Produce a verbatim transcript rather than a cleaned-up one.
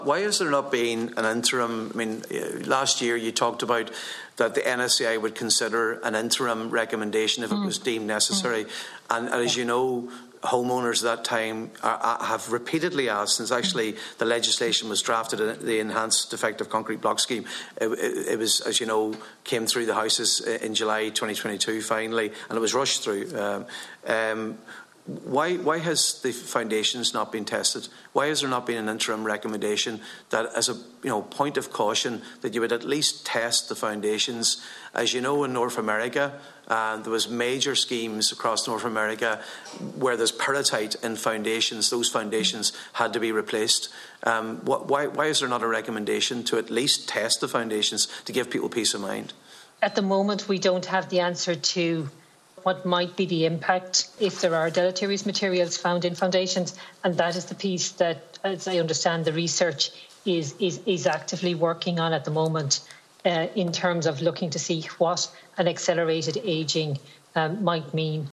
Why has there not been an interim? I mean, last year you talked about that the N S A I would consider an interim recommendation if mm. it was deemed necessary. Mm. And, and as you know, homeowners at that time are, have repeatedly asked, since actually the legislation was drafted, the Enhanced Effective Concrete Block Scheme, it, it, it was, as you know, came through the Houses in July twenty twenty-two finally, and it was rushed through. Um, um, Why, why has the foundations not been tested? Why has there not been an interim recommendation that, as a you know point of caution, that you would at least test the foundations? As you know, in North America, uh, there was major schemes across North America where there's peritite in foundations. Those foundations had to be replaced. Um, what, why, why is there not a recommendation to at least test the foundations to give people peace of mind? At the moment, we don't have the answer to what might be the impact if there are deleterious materials found in foundations, and that is the piece that, as I understand, the research is is, is actively working on at the moment uh, in terms of looking to see what an accelerated ageing um, might mean